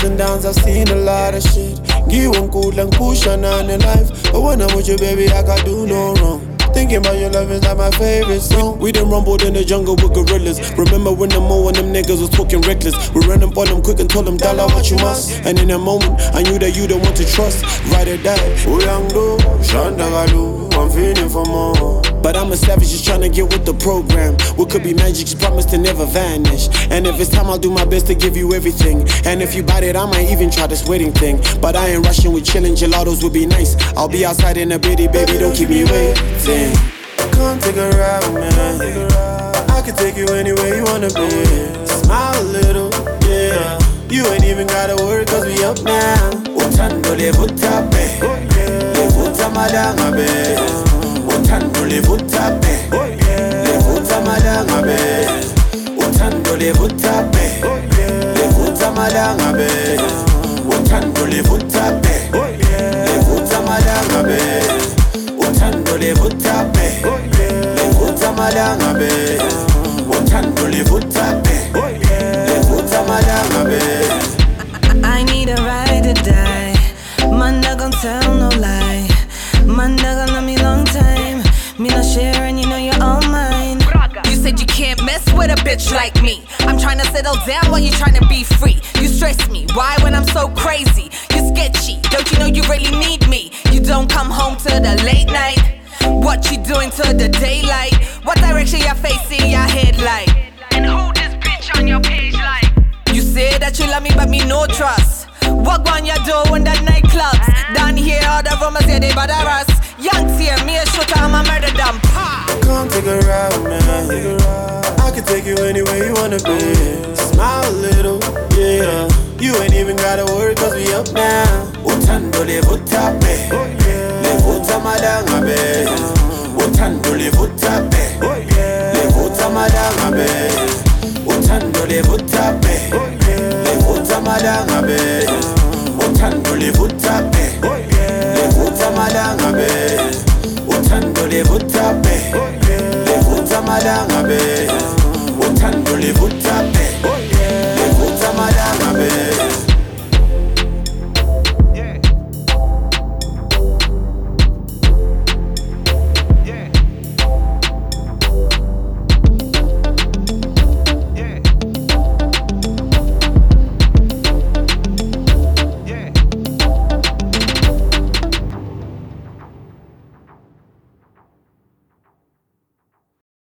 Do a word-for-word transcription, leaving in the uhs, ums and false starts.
ups and downs, I've seen a lot of shit. Give one good and push on on in life. But when I'm with you, baby, I can't do no wrong. Thinking about your love is like my favorite song. We, we done rumbled in the jungle with gorillas. Remember when the mo and them niggas was talking reckless. We ran up on them quick and told them, dollar what you must. And in that moment, I knew that you don't want to trust. Ride or die. Uyangdo, Shandagalu, I'm feeling for more. But I'm a savage just trying to get with the program. What could be magic, just promise to never vanish. And if it's time, I'll do my best to give you everything. And if you bite it, I might even try this wedding thing. But I ain't rushing with chillin', gelatos would be nice. I'll be outside in a bitty, baby, don't keep me waiting. Come take a ride with me. I can take you anywhere you wanna be. Smile a little, yeah. You ain't even gotta worry cause we up now. Utando le vutape, le vuta madanga be. Utando le vutape, le vuta madanga be. Utando le vutape, le vuta madanga be. Utando le vutape, le vuta madanga be. Utando le vutape, le vuta madanga be. Utando le vutape, le vuta madanga be. I need a ride or die. Man, not gon' tell no lie. Man, not gon' know me long time. Me not share and you know you're all mine. You said you can't mess with a bitch like me. I'm trying to settle down while you trying to be free. You stress me, why when I'm so crazy? You're sketchy, don't you know you really need me? You don't come home till the late night. What you doing till the daylight? What direction your face in your headlight? And who this bitch on your page like? You say that you love me but me no trust. Walk on your door in the nightclubs. Down here all the rumors yeah they bother us. Young tear me a shooter I'ma murder them. Come take a ride with me. I can take you anywhere you wanna be. Smile a little, yeah. You ain't even gotta worry cause we up now. Utando le vutape, le vuta madanga be. Utando le vutape, le vuta madanga be. Utando le vutape.